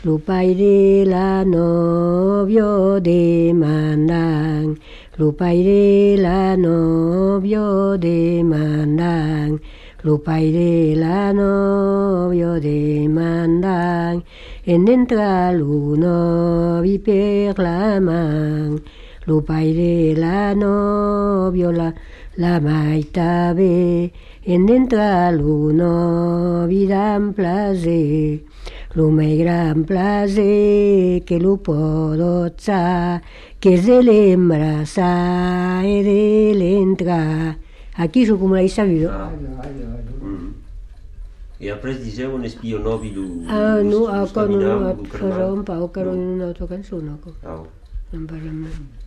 lo paire la novio demandan, lo paire la novio demandan, lo paire la novio demandan, en entra l'uno vi per la man, lo paire la novio la maitabe, en entra l'uno vi dan placer, lo mai gran placer que lo podotza, que és de l'embraçar i de l'entrar. Aquí és com l'he sabut. I després diceu un espionovi Ah, no, no, no, farò un pau, que era una altra cançó, no? Au. En parlem.